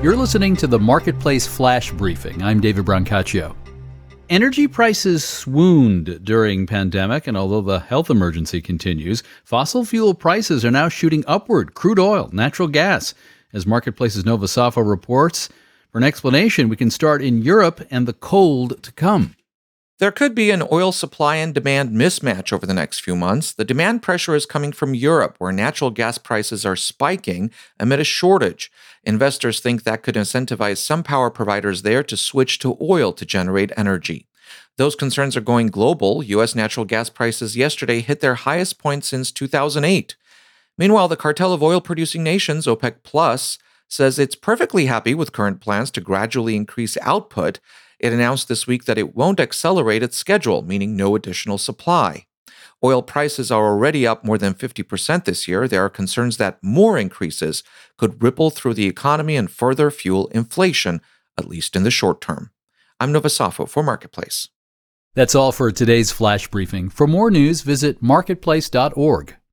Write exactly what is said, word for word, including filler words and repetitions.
You're listening to the Marketplace Flash Briefing. I'm David Brancaccio. Energy prices swooned during pandemic, and although the health emergency continues, fossil fuel prices are now shooting upward. Crude oil, natural gas. As Marketplace's Nova Safo reports, for an explanation, we can start in Europe and the cold to come. There could be an oil supply and demand mismatch over the next few months. The demand pressure is coming from Europe, where natural gas prices are spiking amid a shortage. Investors think that could incentivize some power providers there to switch to oil to generate energy. Those concerns are going global. U S natural gas prices yesterday hit their highest point since two thousand eight. Meanwhile, the cartel of oil-producing nations, OPEC Plus, says it's perfectly happy with current plans to gradually increase output. It announced this week that it won't accelerate its schedule, meaning no additional supply. Oil prices are already up more than fifty percent this year. There are concerns that more increases could ripple through the economy and further fuel inflation, at least in the short term. I'm Nova Safo for Marketplace. That's all for today's Flash Briefing. For more news, visit marketplace dot org.